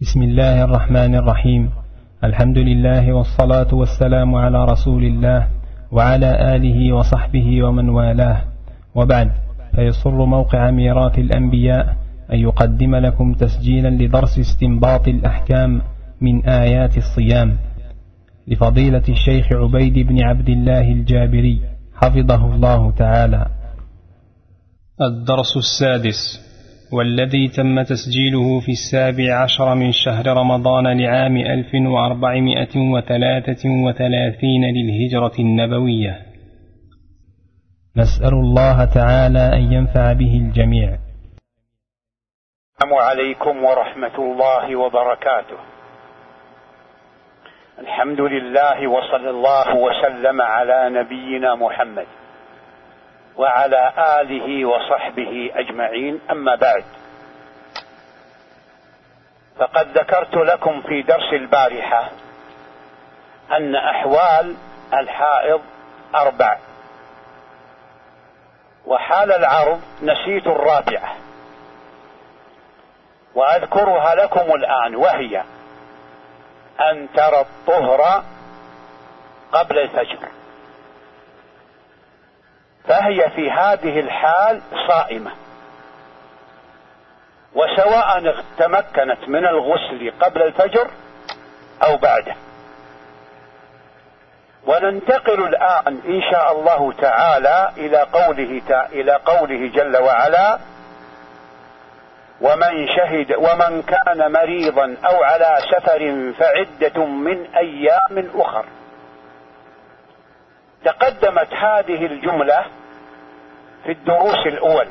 بسم الله الرحمن الرحيم. الحمد لله والصلاة والسلام على رسول الله وعلى آله وصحبه ومن والاه، وبعد، فيسر موقع ميراث الأنبياء أن يقدم لكم تسجيلا لدرس استنباط الأحكام من آيات الصيام لفضيلة الشيخ عبيد بن عبد الله الجابري حفظه الله تعالى. الدرس السادس، والذي تم تسجيله في 17 من شهر رمضان لعام 1433 للهجرة النبوية. نسأل الله تعالى أن ينفع به الجميع. السلام عليكم ورحمة الله وبركاته. الحمد لله وصلى الله وسلم على نبينا محمد وعلى آله وصحبه أجمعين، أما بعد، فقد ذكرت لكم في درس البارحة أن أحوال الحائض 4، وحال العرض نسيت الرابعة وأذكرها لكم الآن، وهي أن ترى الطهر قبل الفجر، فهي في هذه الحال صائمة، وسواء تمكنت من الغسل قبل الفجر أو بعده. وننتقل الآن إن شاء الله تعالى إلى قوله جل وعلا: ومن كان مريضا أو على سفر فعدة من أيام أخر. تقدمت هذه الجملة في الدروس الأول،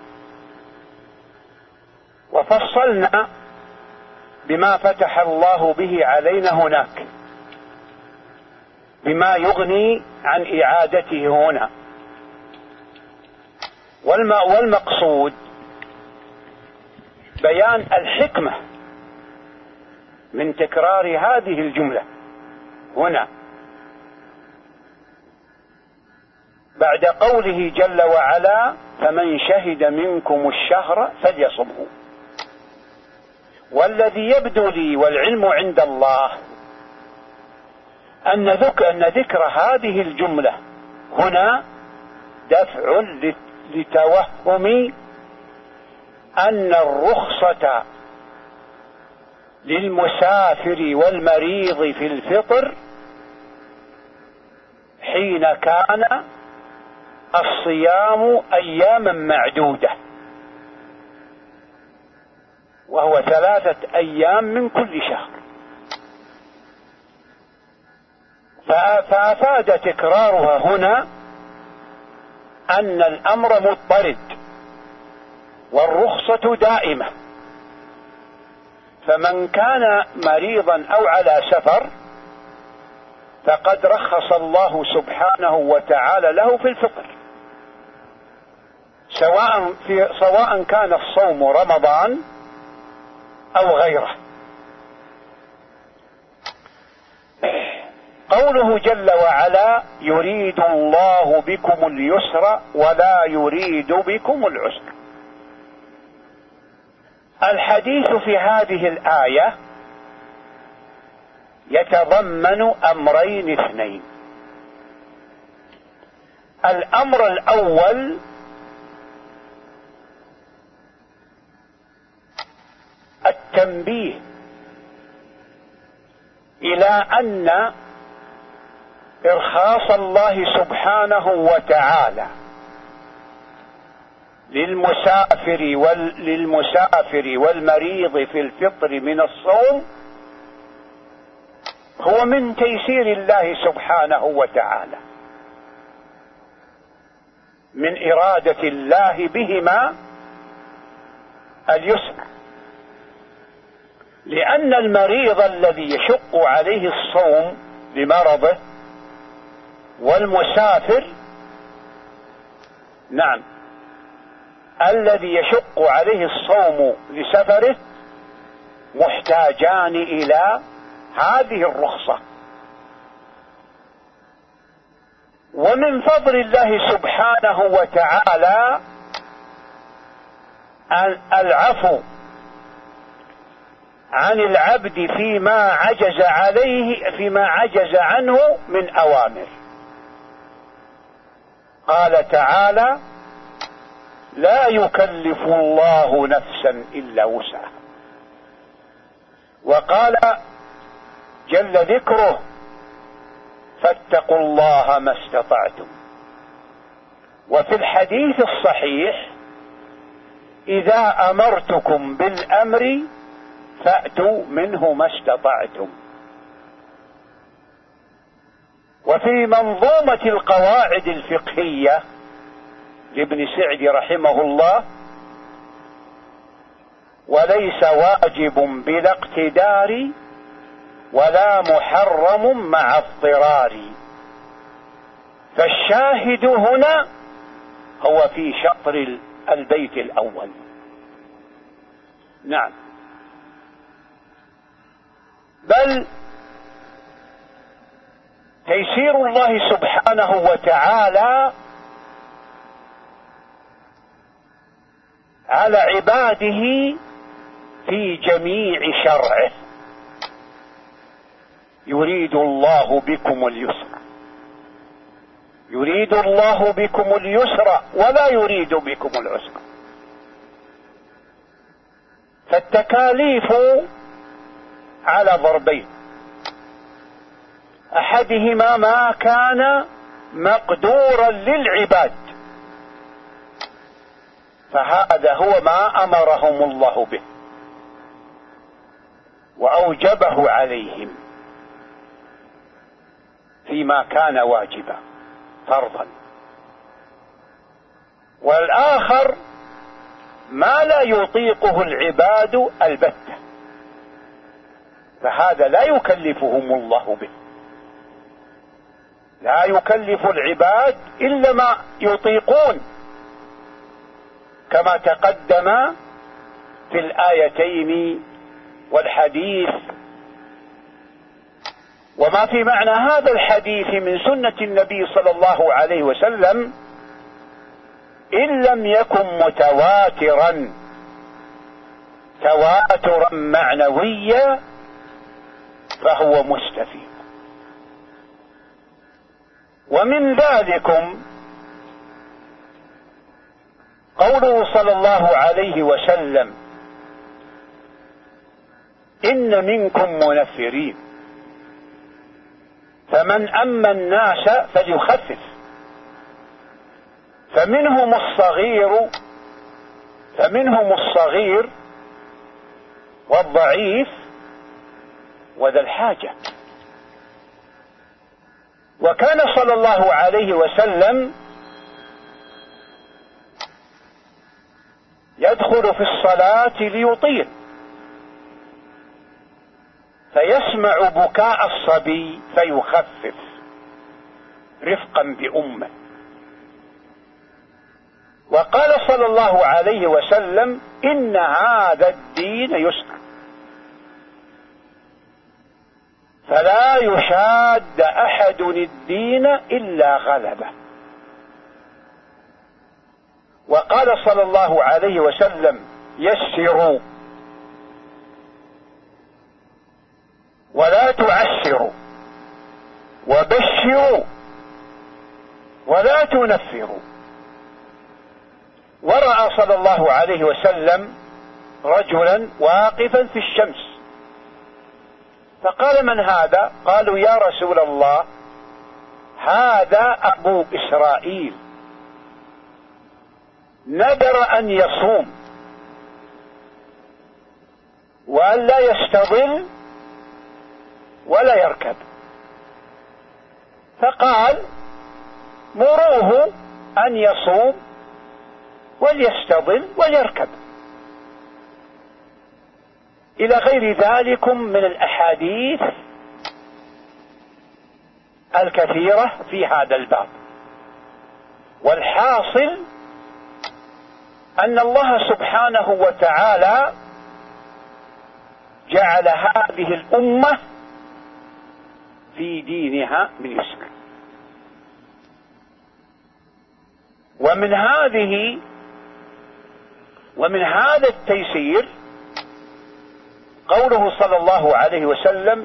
وفصلنا بما فتح الله به علينا هناك، بما يغني عن إعادته هنا. والمقصود بيان الحكمة من تكرار هذه الجملة هنا بعد قوله جل وعلا: فمن شهد منكم الشهر فليصمه. والذي يبدو لي والعلم عند الله أن ذكر هذه الجملة هنا دفع لتوهم أن الرخصة للمسافر والمريض في الفطر حين كان الصيام أياما معدودة، وهو 3 أيام من كل شهر. فأفاد تكرارها هنا أن الأمر مضطرد والرخصة دائمة، فمن كان مريضا أو على سفر فقد رخص الله سبحانه وتعالى له في الفطر، سواء كان الصوم رمضان أو غيره. قوله جل وعلا: يريد الله بكم اليسر ولا يريد بكم العسر. الحديث في هذه الآية يتضمن أمرين اثنين. الأمر الأول التنبيه إلى أن إرخاص الله سبحانه وتعالى للمسافر والمريض في الفطر من الصوم هو من تيسير الله سبحانه وتعالى، من إرادة الله بهما اليسر، لأن المريض الذي يشق عليه الصوم لمرضه والمسافر الذي يشق عليه الصوم لسفره محتاجان إلى هذه الرخصة. ومن فضل الله سبحانه وتعالى العفو عن العبد فيما عجز عنه من أوامر. قال تعالى: لا يكلف الله نفسا إلا وسعها. وقال جل ذكره: فاتقوا الله ما استطعتم. وفي الحديث الصحيح: إذا أمرتكم بالأمر فأتوا منه ما استطعتم. وفي منظومة القواعد الفقهية لابن سعد رحمه الله: وليس واجب بلا اقتدار ولا محرم مع اضطرار. فالشاهد هنا هو في شطر البيت الأول. نعم، بل تيسير الله سبحانه وتعالى على عباده في جميع شرعه. يريد الله بكم اليسر ولا يريد بكم العسر. فالتكاليف على ضربين: أحدهما ما كان مقدورا للعباد، فهذا هو ما أمرهم الله به وأوجبه عليهم فيما كان واجبا فرضا. والآخر ما لا يطيقه العباد البتة، فهذا لا يكلفهم الله به. لا يكلف العباد إلا ما يطيقون، كما تقدم في الآيتين والحديث. وما في معنى هذا الحديث من سنة النبي صلى الله عليه وسلم إن لم يكن متواترا تواترا معنويا فهو مستفيد. ومن ذلكم قوله صلى الله عليه وسلم: إن منكم منفرين فمن أما الناس فليخفف، فمنهم الصغير والضعيف وذا الحاجة. وكان صلى الله عليه وسلم يدخل في الصلاة ليطيل، فيسمع بكاء الصبي فيخفف رفقا بأمه. وقال صلى الله عليه وسلم: إن هذا الدين يسر، فلا يشاد أحد الدين إلا غلبه. وقال صلى الله عليه وسلم: يسروا ولا تعسروا، وبشروا ولا تنفروا. ورأى صلى الله عليه وسلم رجلا واقفا في الشمس، فقال: من هذا؟ قالوا: يا رسول الله، هذا أبو إسرائيل نذر أن يصوم وأن لا يستظل ولا يركب. فقال: مروه أن يصوم وليستظل وليركب، إلى غير ذلك من الأحاديث الكثيرة في هذا الباب. والحاصل أن الله سبحانه وتعالى جعل هذه الأمة في دينها من يسر. ومن هذا التيسير قوله صلى الله عليه وسلم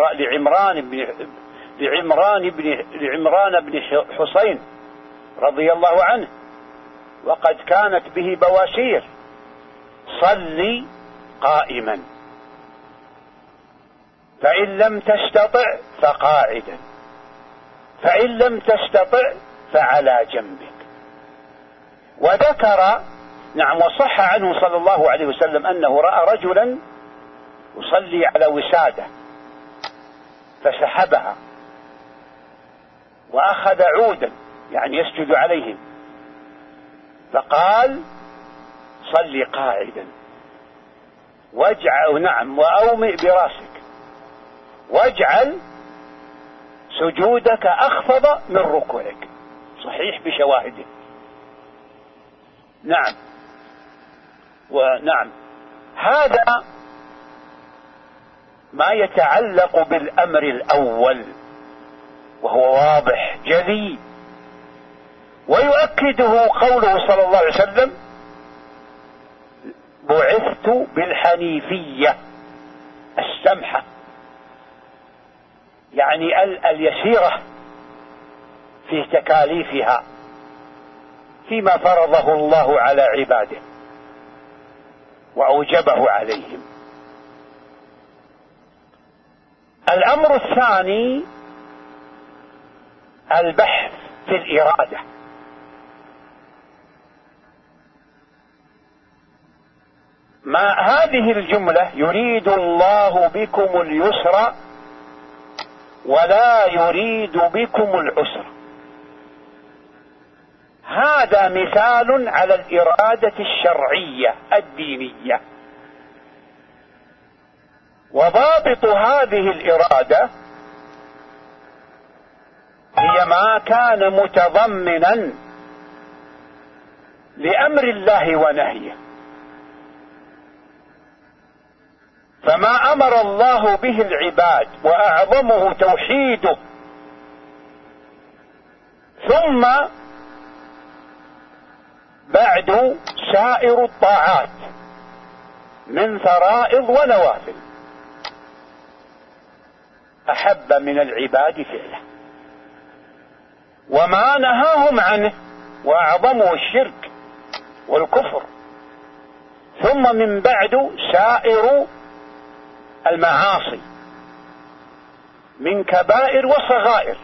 لعمران بن حسين رضي الله عنه وقد كانت به بواسير: صل قائما، فإن لم تستطع فقاعدا، فإن لم تستطع فعلى جنبك. وذكر وصح عنه صلى الله عليه وسلم أنه رأى رجلا يصلي على وسادة فسحبها وأخذ عودا يسجد عليه، فقال: صل قاعدا وأومئ براسك واجعل سجودك أخفض من ركوعك. صحيح بشواهده. هذا ما يتعلق بالأمر الأول، وهو واضح جلي، ويؤكده قوله صلى الله عليه وسلم: بعثت بالحنيفية السمحة، اليسيرة في تكاليفها فيما فرضه الله على عباده وأوجبه عليهم. الأمر الثاني البحث في الإرادة. هذه الجملة: يريد الله بكم اليسر ولا يريد بكم العسر، هذا مثال على الإرادة الشرعية الدينية. وضابط هذه الإرادة هي ما كان متضمنا لأمر الله ونهيه. فما أمر الله به العباد وأعظمه توحيده، ثم بعد سائر الطاعات من فرائض ونوافل، أحب من العباد فعله. وما نهاهم عنه وأعظمه الشرك والكفر، ثم من بعد سائر المعاصي من كبائر وصغائر،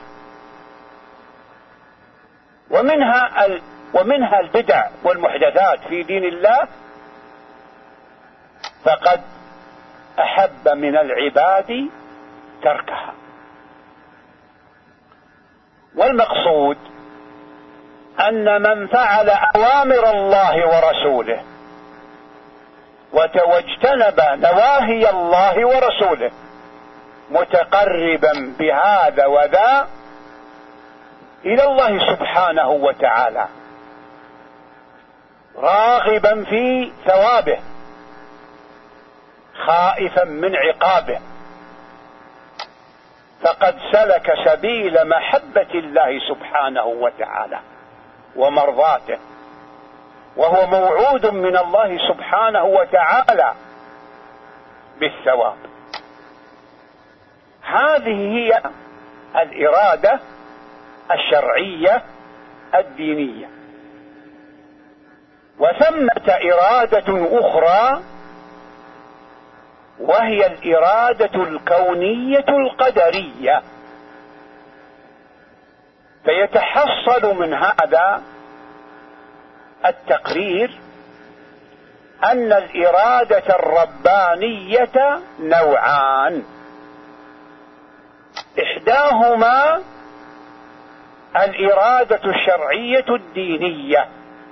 ومنها البدع والمحدثات في دين الله، فقد أحب من العباد تركها. والمقصود أن من فعل أوامر الله ورسوله واجتنب نواهي الله ورسوله متقربا بهذا وذا إلى الله سبحانه وتعالى، راغبا في ثوابه خائفا من عقابه، فقد سلك سبيل محبة الله سبحانه وتعالى ومرضاته، وهو موعود من الله سبحانه وتعالى بالثواب. هذه هي الإرادة الشرعية الدينية. وثمة إرادة أخرى وهي الإرادة الكونية القدرية. فيتحصل من هذا التقرير أن الإرادة الربانية نوعان: إحداهما الإرادة الشرعية الدينية،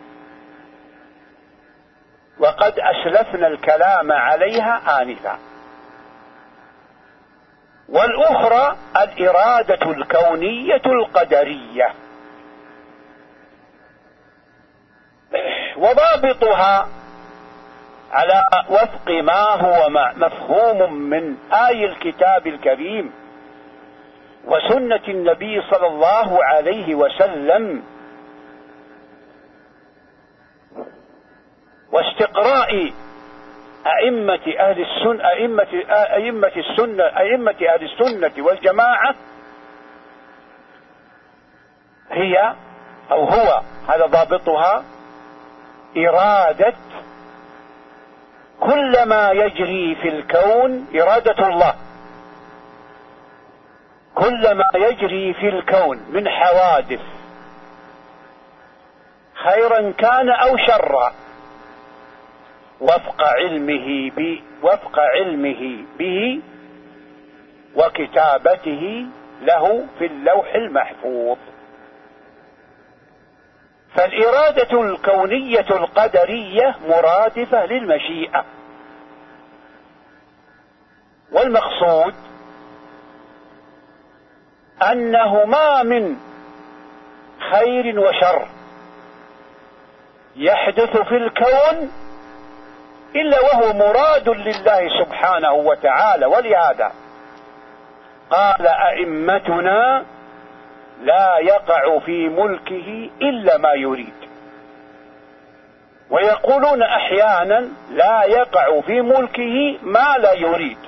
وقد أسلفنا الكلام عليها آنفا، والأخرى الإرادة الكونية القدرية. وضابطها على وفق ما هو مفهوم من آي الكتاب الكريم وسنة النبي صلى الله عليه وسلم، واستقراء أئمة أهل السنة والجماعة هي أو هو هذا ضابطها إرادة كل ما يجري في الكون، إرادة الله كل ما يجري في الكون من حوادث خيرا كان أو شرا وفق علمه به وكتابته له في اللوح المحفوظ. فالإرادة الكونية القدرية مرادفة للمشيئة، والمقصود أنه ما من خير وشر يحدث في الكون إلا وهو مراد لله سبحانه وتعالى. ولهذا قال أئمتنا لا يقع في ملكه إلا ما يريد، ويقولون أحيانا لا يقع في ملكه ما لا يريد.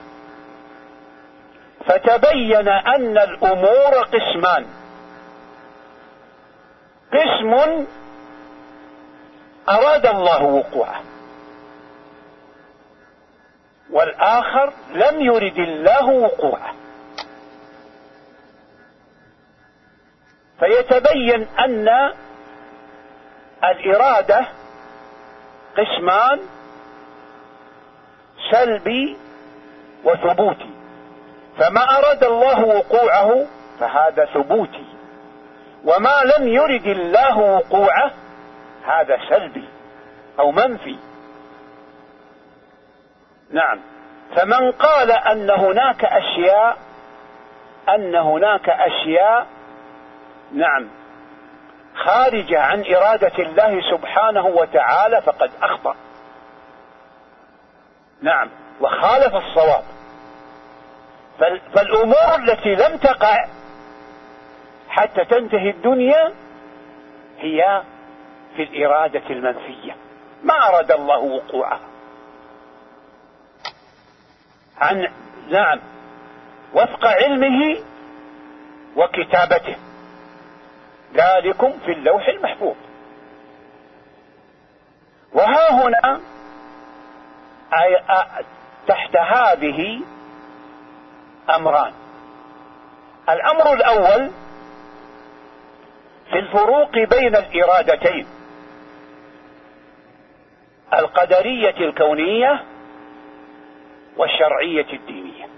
فتبين أن الأمور قسمان: قسم أراد الله وقوعه، والآخر لم يرد الله وقوعه. فيتبين أن الإرادة قسمان: سلبي وثبوتي. فما أراد الله وقوعه فهذا ثبوتي، وما لم يرد الله وقوعه هذا سلبي أو منفي. نعم. فمن قال أن هناك أشياء نعم خارجة عن إرادة الله سبحانه وتعالى فقد أخطأ، نعم، وخالف الصواب. فالأمور التي لم تقع حتى تنتهي الدنيا هي في الإرادة المنفية، ما أراد الله وقوعها نعم، وفق علمه وكتابته، ذلكم في اللوح المحفوظ. وها هنا تحت هذه أمران: الأمر الأول في الفروق بين الإرادتين، القدرية الكونية والشرعية الدينية.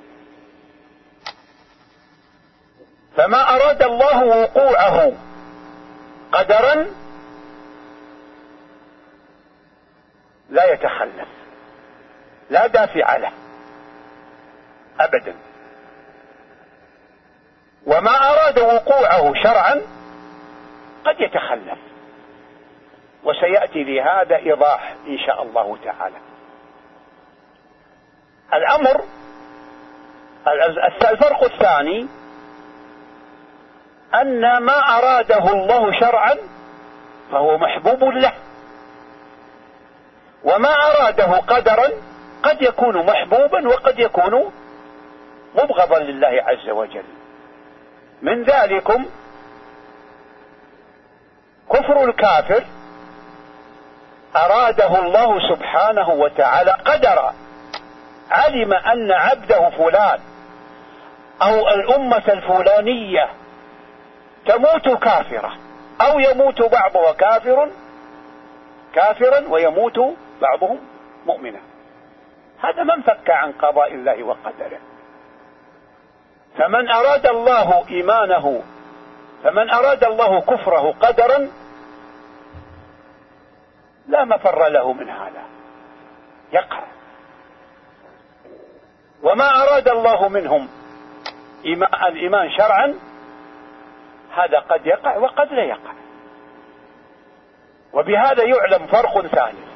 فما أراد الله وقوعه قدرا لا يتخلف، لا دافع له أبدا. وما أراد وقوعه شرعا قد يتخلف، وسيأتي لهذا إيضاح إن شاء الله تعالى. الفرق الثاني أن ما أراده الله شرعا فهو محبوب له، وما أراده قدرا قد يكون محبوبا وقد يكون مبغضا لله عز وجل. من ذلكم كفر الكافر، أراده الله سبحانه وتعالى قدرا، علم أن عبده فلان أو الأمة الفلانية تموت كافرة أو يموت بعضها كافرا ويموت بعضهم مؤمنا. هذا من فك عن قضاء الله وقدره. فمن أراد الله كفره قدرا لا مفر له من هذا، يقع. وما أراد الله منهم الإيمان شرعا هذا قد يقع وقد لا يقع. وبهذا يعلم فرق ثالث،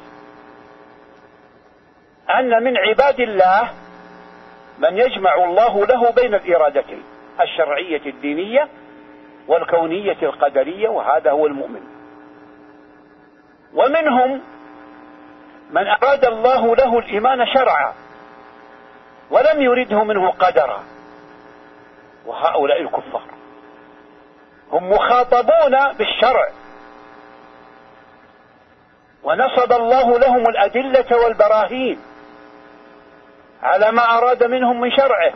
أن من عباد الله من يجمع الله له بين الإرادتين، الشرعية الدينية والكونية القدرية، وهذا هو المؤمن. ومنهم من أراد الله له الإيمان شرعا ولم يرده منه قدرا، وهؤلاء الكفار هم مخاطبون بالشرع، ونصب الله لهم الأدلة والبراهين على ما أراد منهم من شرعه،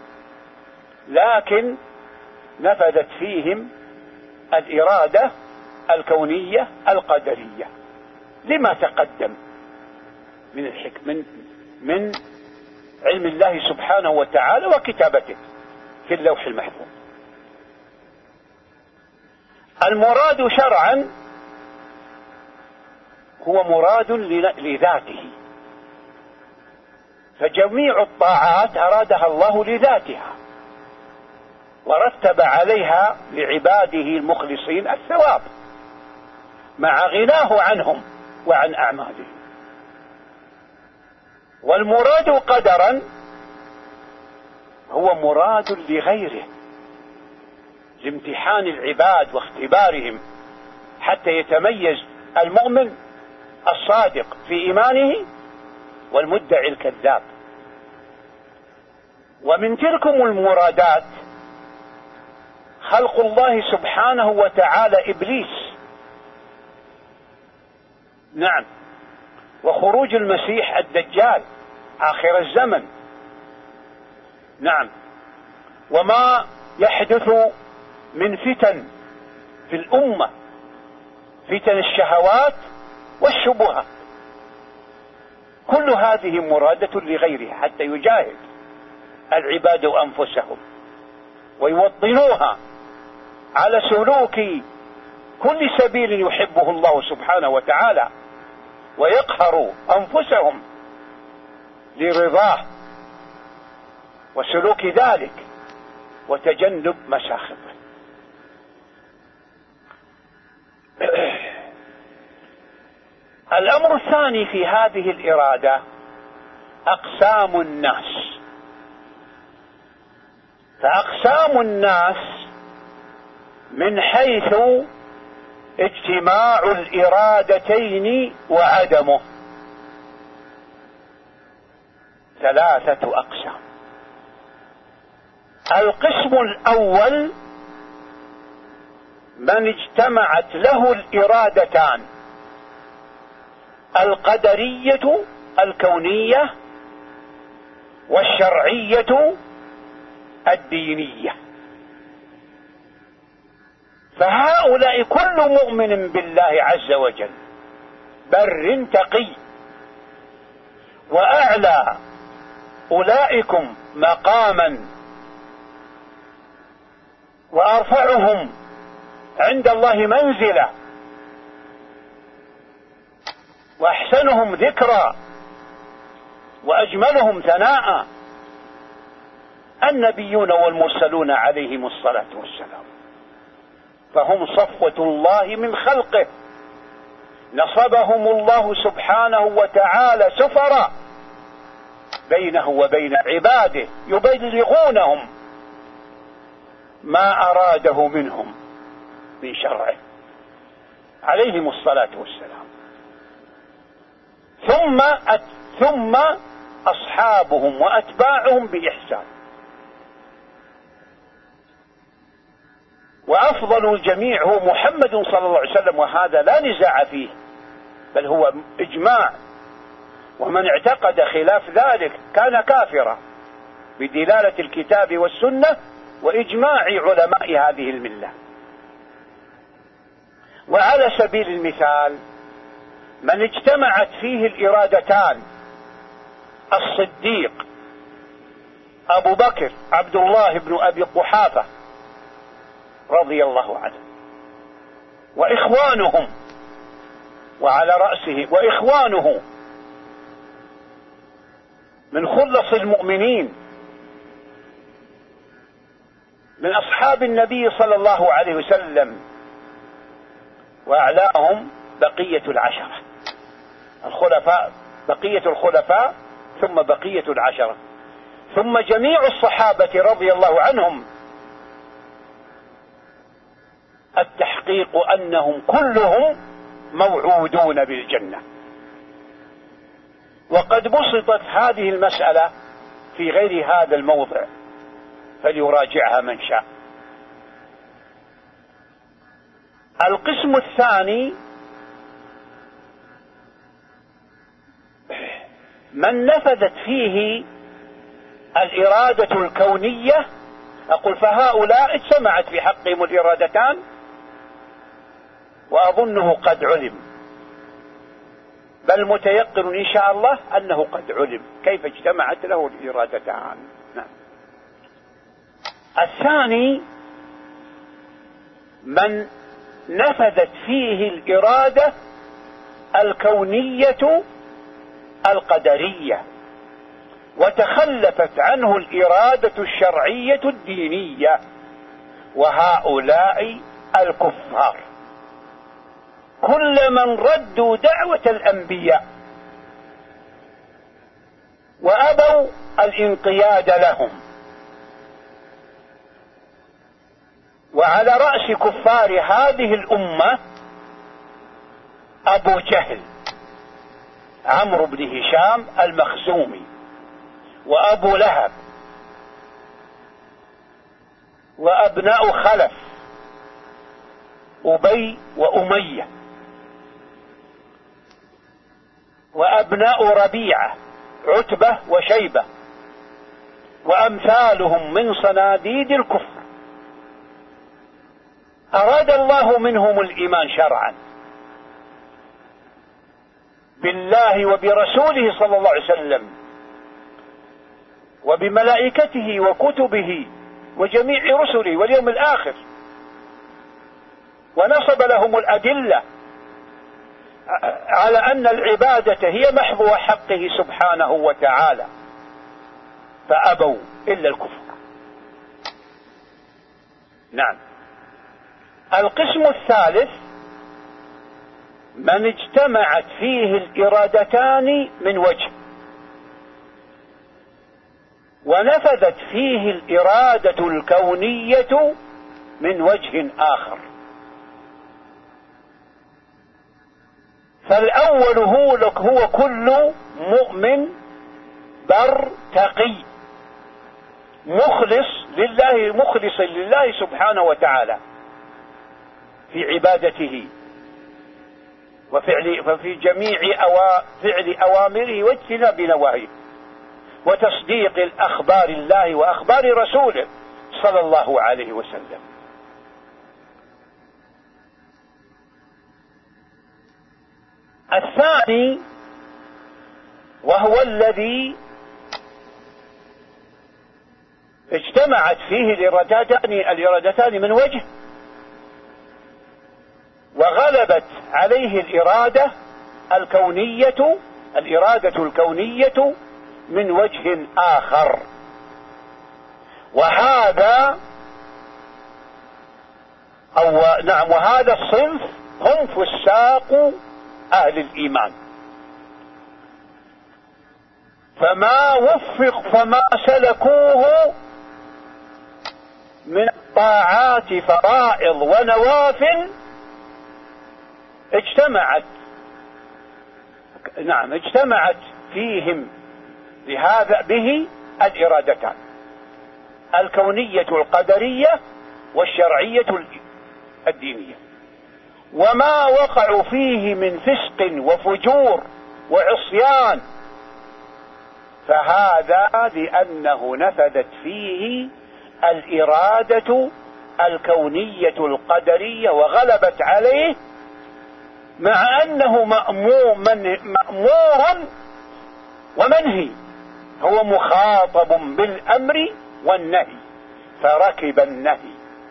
لكن نفذت فيهم الإرادة الكونية القدرية لما تقدم من الحكم من علم الله سبحانه وتعالى وكتابته في اللوح المحفوظ. المراد شرعا هو مراد لذاته، فجميع الطاعات أرادها الله لذاتها ورتب عليها لعباده المخلصين الثواب مع غناه عنهم وعن أعمالهم. والمراد قدرا هو مراد لغيره لامتحان العباد واختبارهم حتى يتميز المؤمن الصادق في إيمانه والمدعي الكذاب. ومن تلكم المرادات خلق الله سبحانه وتعالى إبليس، نعم، وخروج المسيح الدجال آخر الزمن، نعم، وما يحدث من فتن في الأمة، فتن الشهوات والشبهات، كل هذه مرادة لغيرها حتى يجاهد العباد أنفسهم ويوطنوها على سلوك كل سبيل يحبه الله سبحانه وتعالى، ويقهروا أنفسهم لرضاه وسلوك ذلك وتجنب مساخطه. الأمر الثاني في هذه الإرادة أقسام الناس. فأقسام الناس من حيث اجتماع الإرادتين وعدمه 3 أقسام. القسم الأول من اجتمعت له الإرادتان القدرية الكونية والشرعية الدينية، فهؤلاء كل مؤمن بالله عز وجل بر تقي، وأعلى أولئكم مقاما وأرفعهم عند الله منزلة وأحسنهم ذكرا وأجملهم ثناء النبيون والمرسلون عليهم الصلاة والسلام، فهم صفوة الله من خلقه، نصبهم الله سبحانه وتعالى سفراء بينه وبين عباده يبلغونهم ما أراده منهم من شرعه عليهم الصلاة والسلام، ثم أصحابهم وأتباعهم بإحسان. وأفضل الجميع هو محمد صلى الله عليه وسلم، وهذا لا نزاع فيه بل هو إجماع، ومن اعتقد خلاف ذلك كان كافرا بدلالة الكتاب والسنة وإجماع علماء هذه الملة. وعلى سبيل المثال من اجتمعت فيه الإرادتان الصديق أبو بكر عبد الله بن أبي قحافة رضي الله عنه وإخوانهم، وعلى رأسه وإخوانه من خلص المؤمنين من أصحاب النبي صلى الله عليه وسلم، وأعلاهم بقية العشرة الخلفاء، بقية الخلفاء ثم بقية العشرة، ثم جميع الصحابة رضي الله عنهم، التحقيق أنهم كلهم موعودون بالجنة وقد بسطت هذه المسألة في غير هذا الموضع، فليراجعها من شاء. القسم الثاني من نفذت فيه الإرادة الكونية، أقول فهؤلاء اجتمعت في حقهم الإرادتان، وأظنه قد علم، بل متيقن إن شاء الله أنه قد علم كيف اجتمعت له الإرادتان. نعم. الثاني من نفذت فيه الإرادة الكونية القدرية، وتخلفت عنه الإرادة الشرعية الدينية، وهؤلاء الكفار كل من ردوا دعوة الأنبياء وأبوا الانقياد لهم. وعلى رأس كفار هذه الأمة أبو جهل عمرو بن هشام المخزومي، وأبو لهب، وأبناء خلف أبي وأمية، وأبناء ربيعة عتبة وشيبة، وأمثالهم من صناديد الكفر. أراد الله منهم الإيمان شرعا بالله وبرسوله صلى الله عليه وسلم وبملائكته وكتبه وجميع رسله واليوم الآخر، ونصب لهم الأدلة على أن العبادة هي محض حقه سبحانه وتعالى، فأبوا إلا الكفر. نعم. القسم الثالث من اجتمعت فيه الإرادتان من وجه، ونفذت فيه الإرادة الكونية من وجه آخر. فالأول هو كل مؤمن بر تقي مخلص لله سبحانه وتعالى في عبادته وفي جميع فعل أوامره واجتناب نواهيه، وتصديق الأخبار الله وأخبار رسوله صلى الله عليه وسلم. الثاني وهو الذي اجتمعت فيه الإرادتان من وجه، وغلبت عليه الإرادة الكونية من وجه آخر. وهذا الصنف هم فساق أهل الإيمان، فما سلكوه من الطاعات فرائض ونوافل اجتمعت فيهم به الإرادتان الكونية القدرية والشرعية الدينية. وما وقعوا فيه من فسق وفجور وعصيان فهذا لأنه نفذت فيه الإرادة الكونية القدرية وغلبت عليه، مع أنه مأمور ومنهي، هو مخاطب بالأمر والنهي فركب النهي.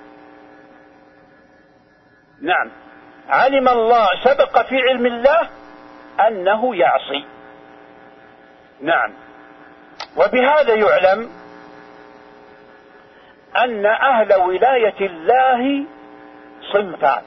نعم. علم الله، سبق في علم الله أنه يعصي. نعم. وبهذا يعلم أن أهل ولاية الله صنفان: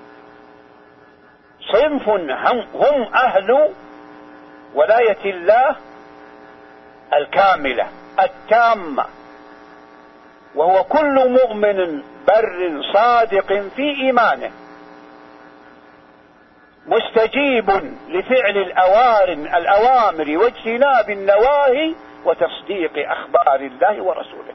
صنف هم أهل ولاية الله الكاملة التامة، وهو كل مؤمن بر صادق في إيمانه مستجيب لفعل الأوامر واجتناب النواهي وتصديق أخبار الله ورسوله.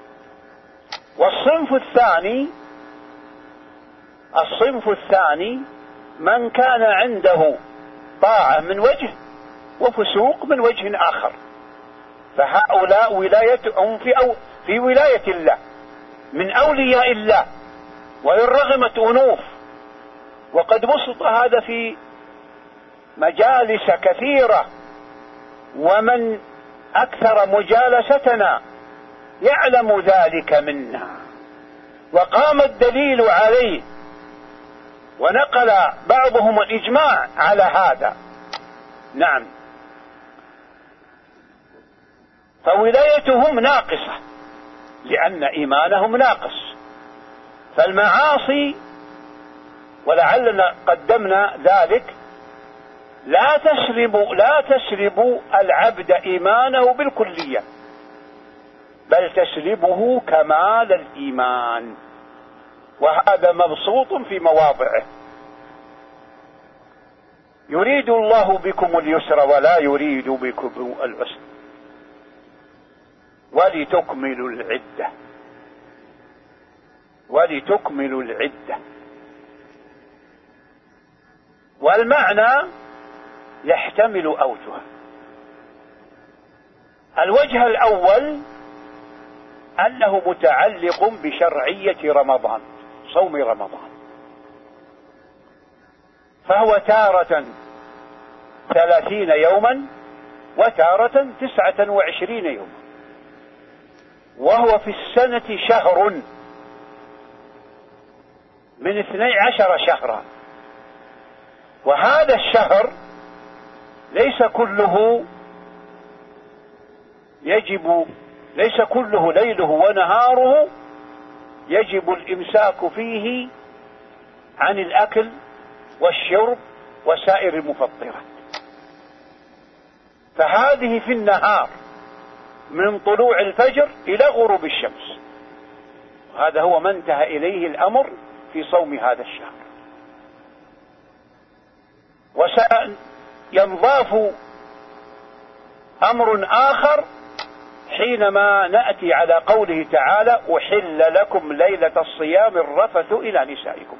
الصنف الثاني من كان عنده طاعة من وجه وفسوق من وجه آخر، فهؤلاء ولايتهم في ولاية الله من أولياء الله، وإن رغمت أنوف. وقد بسط هذا في مجالس كثيرة، ومن أكثر مجالستنا يعلم ذلك منا، وقام الدليل عليه، ونقل بعضهم الإجماع على هذا. نعم، فولايتهم ناقصة لأن إيمانهم ناقص. فالمعاصي، ولعلنا قدمنا ذلك، لا تسلب العبد إيمانه بالكلية، بل تسلبه كمال الإيمان، وهذا مبسوط في مواضعه. يريد الله بكم اليسر ولا يريد بكم العسر ولتكملوا العدة. والمعنى يحتمل أوجه. الوجه الأول أنه متعلق بشرعية رمضان، صوم رمضان، فهو تارة 30 يوما وتارة 29 يوما، وهو في السنة شهر من 12 شهرا. وهذا الشهر ليس كله ليله ونهاره يجب الإمساك فيه عن الأكل والشرب وسائر المفطرات، فهذه في النهار من طلوع الفجر إلى غروب الشمس، هذا هو ما انتهى إليه الأمر في صوم هذا الشهر. وسينضاف أمر آخر حينما نأتي على قوله تعالى: أحل لكم ليلة الصيام الرفث إلى نسائكم.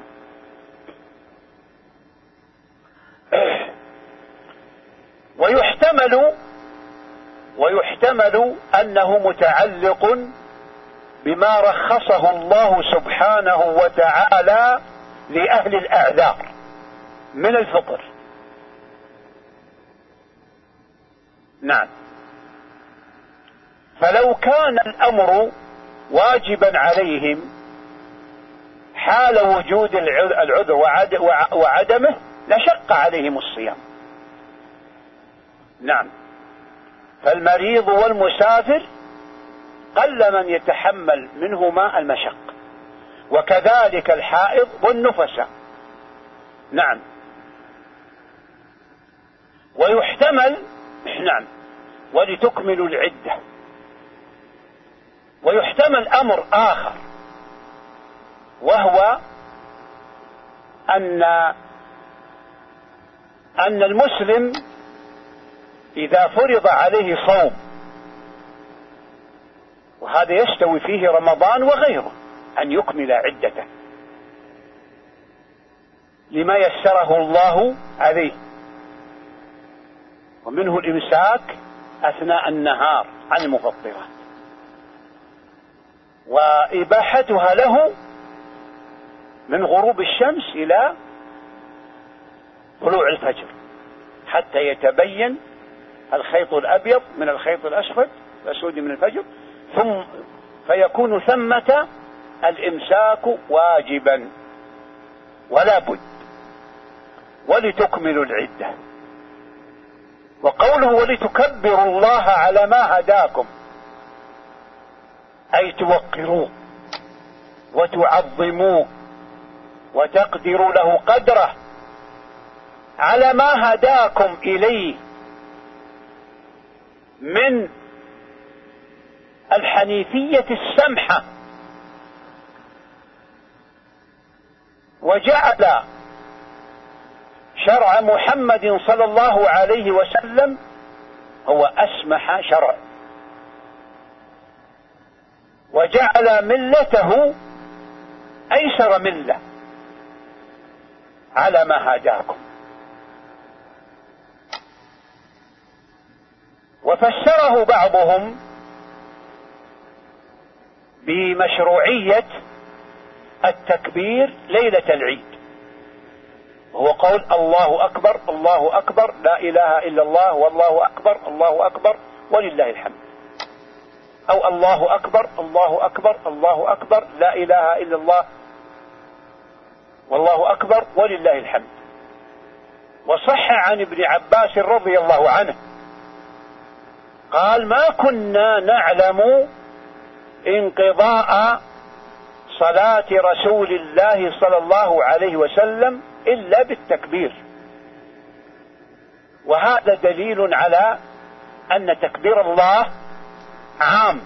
ويحتمل أنه متعلق بما رخصه الله سبحانه وتعالى لأهل الأعذار من الفطر. نعم، فلو كان الأمر واجبا عليهم حال وجود العذر وعدمه لشق عليهم الصيام. نعم، فالمريض والمسافر قل من يتحمل منهما المشق، وكذلك الحائض والنفساء. نعم، ويحتمل ولتكملوا العدة. ويحتمل أمر آخر، وهو أن المسلم إذا فرض عليه صوم، وهذا يستوي فيه رمضان وغيره، أن يكمل عدته لما يسره الله عليه، ومنه الإمساك أثناء النهار عن المفطرات، وإباحتها له من غروب الشمس إلى طلوع الفجر حتى يتبين الخيط الأبيض من الخيط الأسود من الفجر، ثم فيكون ثمة الإمساك واجبا ولا بد. ولتكملوا العدة، وقوله ولتكبروا الله على ما هداكم، أي توقروه وتعظموه وتقدروا له قدره على ما هداكم إليه من الحنيفية السمحة، وجعل شرع محمد صلى الله عليه وسلم هو أسمح شرع، وجعل ملته أيسر ملة على ما هداكم. وفسره بعضهم بمشروعية التكبير ليلة العيد، وهو قول الله أكبر الله أكبر لا إله إلا الله والله أكبر الله أكبر ولله الحمد، أو الله أكبر الله أكبر الله أكبر لا إله إلا الله والله أكبر ولله الحمد. وصح عن ابن عباس رضي الله عنه قال: ما كنا نعلم انقضاء صلاة رسول الله صلى الله عليه وسلم إلا بالتكبير. وهذا دليل على أن تكبير الله عام،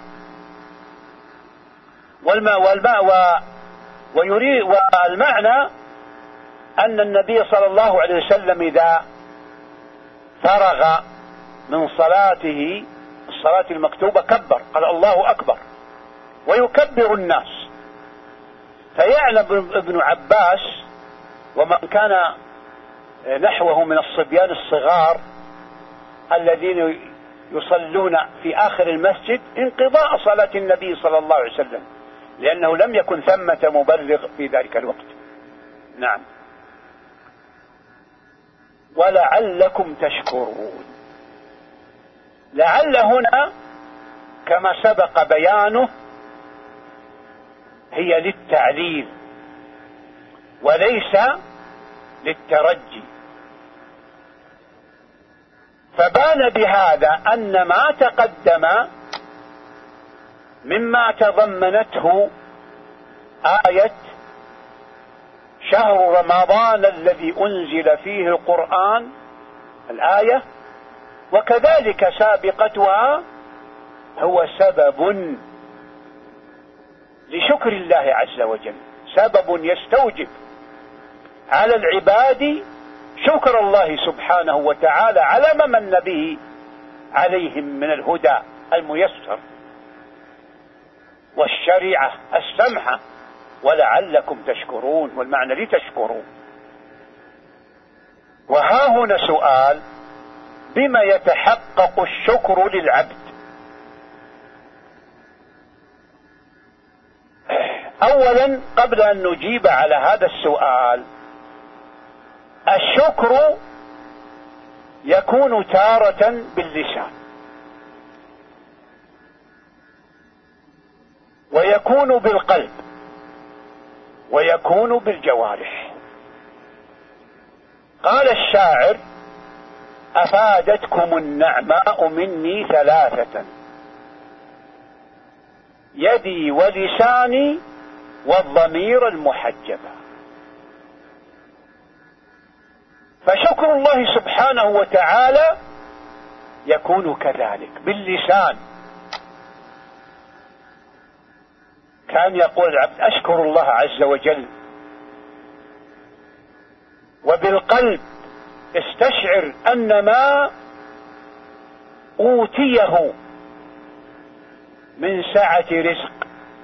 والمعنى أن النبي صلى الله عليه وسلم إذا فرغ من صلاته الصلاة المكتوبة كبر، قال الله أكبر، ويكبر الناس. فيعلم ابن عباس ومن كان نحوه من الصبيان الصغار الذين يصلون في آخر المسجد انقضاء صلاة النبي صلى الله عليه وسلم، لأنه لم يكن ثمة مبلغ في ذلك الوقت. نعم. ولعلكم تشكرون. لعل هنا كما سبق بيانه هي للتعليل وليس للترجي، فبان بهذا أن ما تقدم مما تضمنته آية شهر رمضان الذي أنزل فيه القرآن الآية، وكذلك سابقتها هو سبب لشكر الله عز وجل، سبب يستوجب على العباد شكر الله سبحانه وتعالى على ما من به عليهم من الهدى الميسر والشريعة السمحة، ولعلكم تشكرون، والمعنى لتشكرون. وها هنا سؤال: بما يتحقق الشكر للعبد؟ أولا قبل أن نجيب على هذا السؤال، الشكر يكون تارة باللسان، ويكون بالقلب، ويكون بالجوارح. قال الشاعر: أفادتكم النعماء مني ثلاثة: يدي ولساني والضمير المحجبة. فشكر الله سبحانه وتعالى يكون كذلك باللسان، كان يقول العبد أشكر الله عز وجل. وبالقلب استشعر أن ما أوتيه من سعة رزق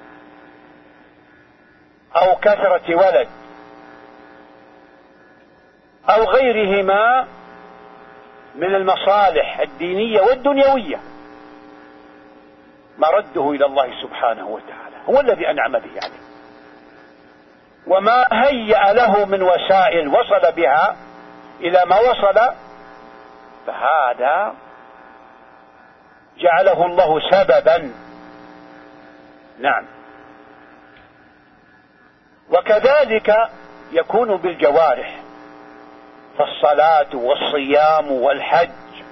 أو كثرة ولد أو غيرهما من المصالح الدينية والدنيوية مرده إلى الله سبحانه وتعالى، هو الذي أنعم به عليه، وما هيأ له من وسائل وصل بها إلى ما وصل، فهذا جعله الله سببا. نعم. وكذلك يكون بالجوارح، فالصلاة والصيام والحج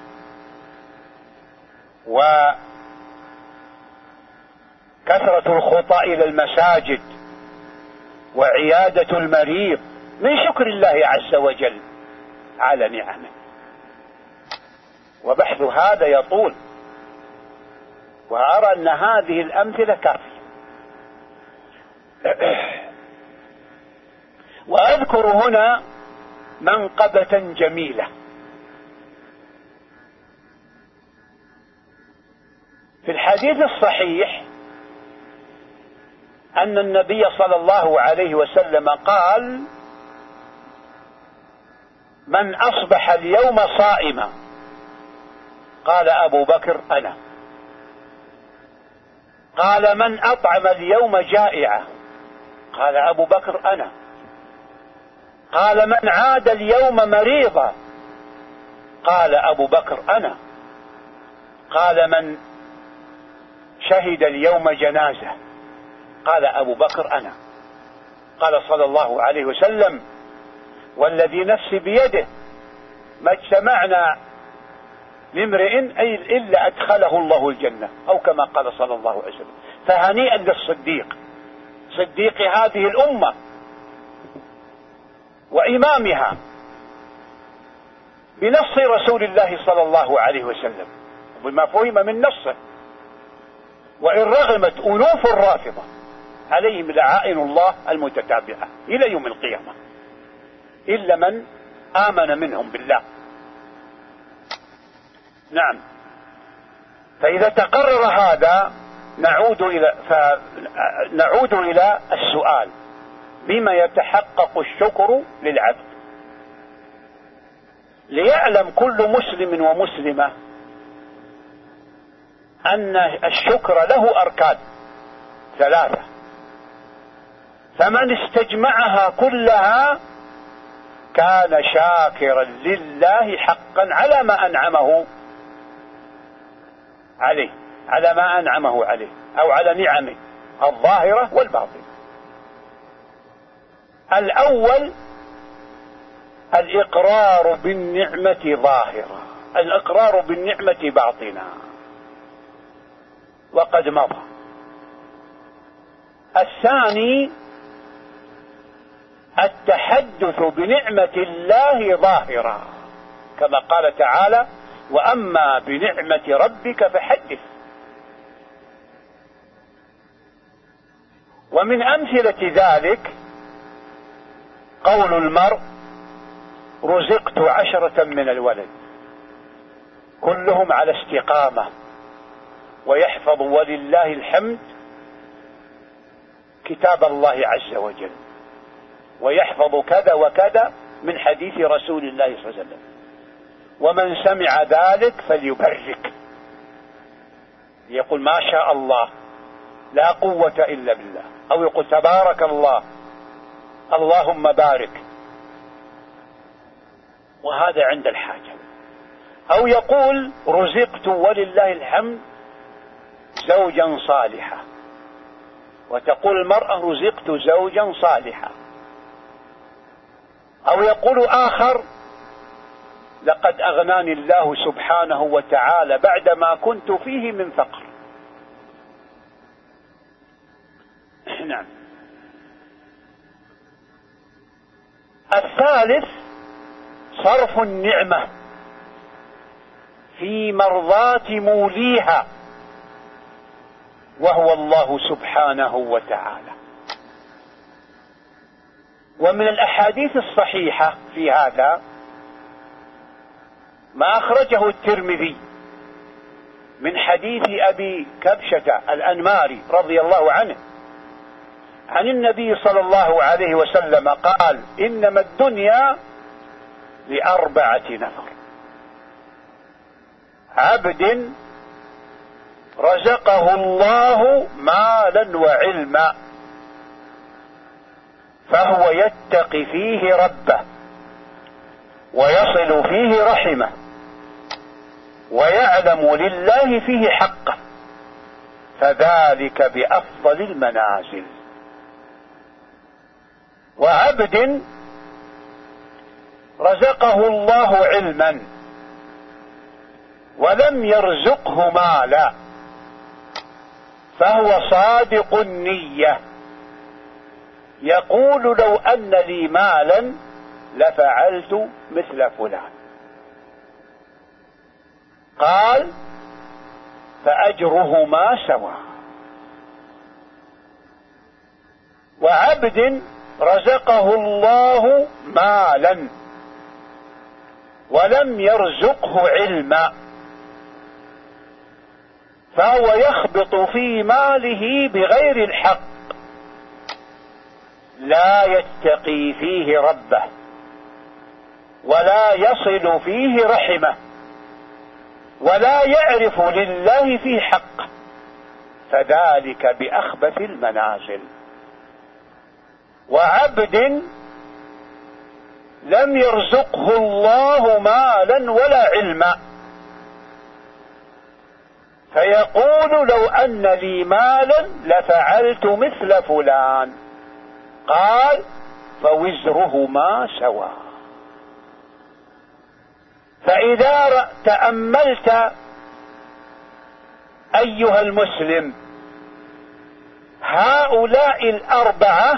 وكثرة الخطى إلى المساجد وعيادة المريض من شكر الله عز وجل على نعمه. وبحث هذا يطول، وأرى أن هذه الأمثلة كافية. وأذكر هنا منقبة جميلة. في الحديث الصحيح أن النبي صلى الله عليه وسلم قال: من أصبح اليوم صائما؟ قال أبو بكر: أنا. قال: من أطعم اليوم جائعا؟ قال أبو بكر: أنا. قال: من عاد اليوم مريضا؟ قال أبو بكر: أنا. قال: من شهد اليوم جنازة؟ قال أبو بكر: أنا. قال صلى الله عليه وسلم: والذي نفسي بيده ما اجتمعنا لامرئ إلا أدخله الله الجنة، أو كما قال صلى الله عليه وسلم. فهنيئا للصديق، صديق هذه الأمة وإمامها، بنص رسول الله صلى الله عليه وسلم وبما فهم من نصه. وإن رغمت ألوف الرافضة عليهم لعائن الله المتتابعة إلى يوم القيامة إلا من آمن منهم بالله. نعم. فإذا تقرر هذا نعود إلى السؤال: بما يتحقق الشكر للعبد؟ ليعلم كل مسلم ومسلمة أن الشكر له أركان 3، فمن استجمعها كلها كان شاكرا لله حقا على ما أنعمه عليه، أو على نعمه الظاهرة والباطنة. الأول الإقرار بالنعمة ظاهرة، الإقرار بالنعمة باطنة، وقد مضى. الثاني التحدث بنعمة الله ظاهرة، كما قال تعالى: وأما بنعمة ربك فحدث. ومن أمثلة ذلك قول المرء: رزقت 10 من الولد، كلهم على استقامة ويحفظ ولله الحمد كتاب الله عز وجل، ويحفظ كذا وكذا من حديث رسول الله صلى الله عليه وسلم. ومن سمع ذلك فليبرك، يقول ما شاء الله لا قوة إلا بالله، أو يقول تبارك الله اللهم بارك، وهذا عند الحاجة. أو يقول رزقت ولله الحمد زوجا صالحا، وتقول المرأة رزقت زوجا صالحا. أو يقول آخر لقد أغناني الله سبحانه وتعالى بعدما كنت فيه من فقر. نعم. الثالث صرف النعمة في مرضاة موليها، وهو الله سبحانه وتعالى. ومن الأحاديث الصحيحة في هذا ما أخرجه الترمذي من حديث أبي كبشة الأنماري رضي الله عنه عن النبي صلى الله عليه وسلم قال: إنما الدنيا ل4 نفر: عبد رزقه الله مالا وعلما فهو يتقي فيه ربه ويصل فيه رحمه ويعلم لله فيه حقه، فذلك بأفضل المنازل. وعبد رزقه الله علما ولم يرزقه مالا فهو صادق النية، يقول لو أن لي مالا لفعلت مثل فلان. قال: فأجرهما سواء. وعبد رزقه الله مالا ولم يرزقه علما، فهو يخبط في ماله بغير الحق، لا يتقي فيه ربه ولا يصل فيه رحمه ولا يعرف لله فيه حق، فذلك بأخبث المنازل. وعبد لم يرزقه الله مالا ولا علما، فيقول لو أن لي مالا لفعلت مثل فلان، قال فوزرهما سواء. فإذا تأملت أيها المسلم هؤلاء الأربعة،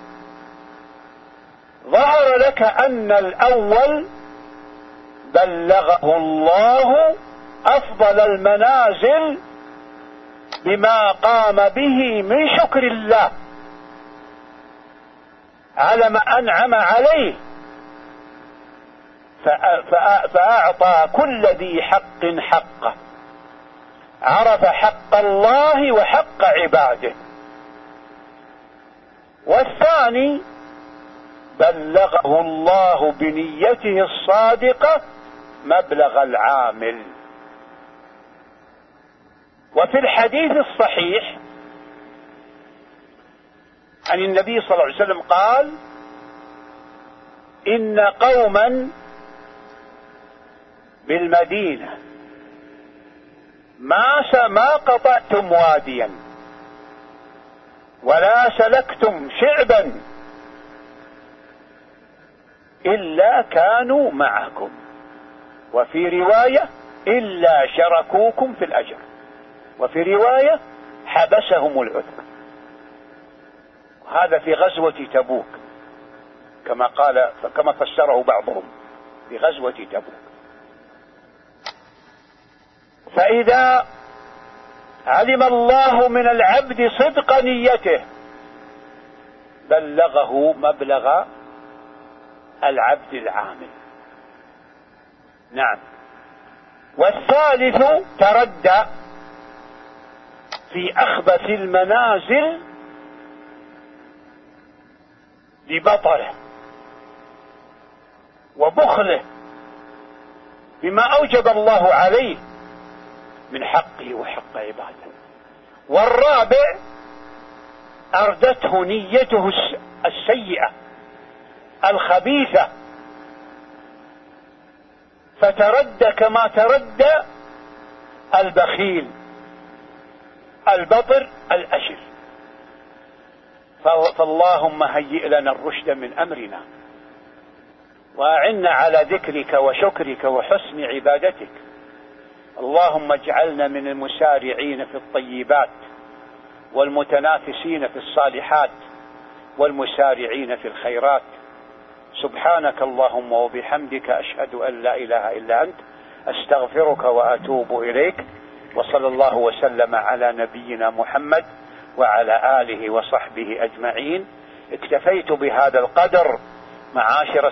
ظهر لك أن الأول بلغه الله أفضل المنازل بما قام به من شكر الله على ما أنعم عليه، فأعطى كل ذي حق حقه، عرف حق الله وحق عباده. والثاني بلغه الله بنيته الصادقة مبلغ العامل. وفي الحديث الصحيح عن النبي صلى الله عليه وسلم قال: إن قوما بالمدينة ما قطعتم واديا ولا سلكتم شعبا إلا كانوا معكم، وفي رواية إلا شركوكم في الأجر، وفي رواية حبسهم العذر. هذا في غزوة تبوك كما فسره بعضهم في غزوة تبوك. فإذا علم الله من العبد صدق نيته بلغه مبلغ العبد العامل. نعم. والثالث تردى في أخبث المنازل لبطره وبخله بما أوجب الله عليه من حقه وحق عباده. والرابع أردته نيته السيئة الخبيثة، فتردى كما تردى البخيل البطر الأشر. فاللهم هيئ لنا الرشد من أمرنا، وأعنا على ذكرك وشكرك وحسن عبادتك. اللهم اجعلنا من المسارعين في الطيبات والمتنافسين في الصالحات والمسارعين في الخيرات. سبحانك اللهم وبحمدك، أشهد أن لا إله إلا أنت، أستغفرك وأتوب إليك. وصلى الله وسلم على نبينا محمد وعلى آله وصحبه أجمعين. اكتفيت بهذا القدر معاشر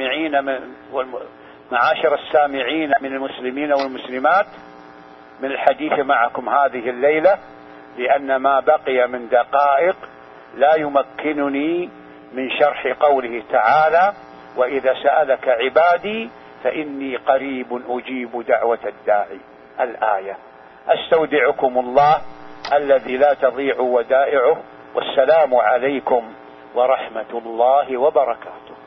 السامعين من المسلمين والمسلمات من الحديث معكم هذه الليلة، لأن ما بقي من دقائق لا يمكنني من شرح قوله تعالى: وإذا سألك عبادي فإني قريب أجيب دعوة الداعي. الآية. أستودعكم الله الذي لا تضيع ودائعه، والسلام عليكم ورحمة الله وبركاته.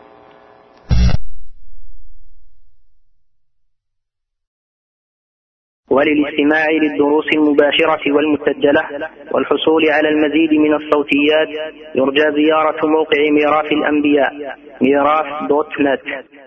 وللاستماع للدروس المباشرة والمسجلة والحصول على المزيد من الصوتيات يرجى زيارة موقع ميراث الأنبياء miraf.net.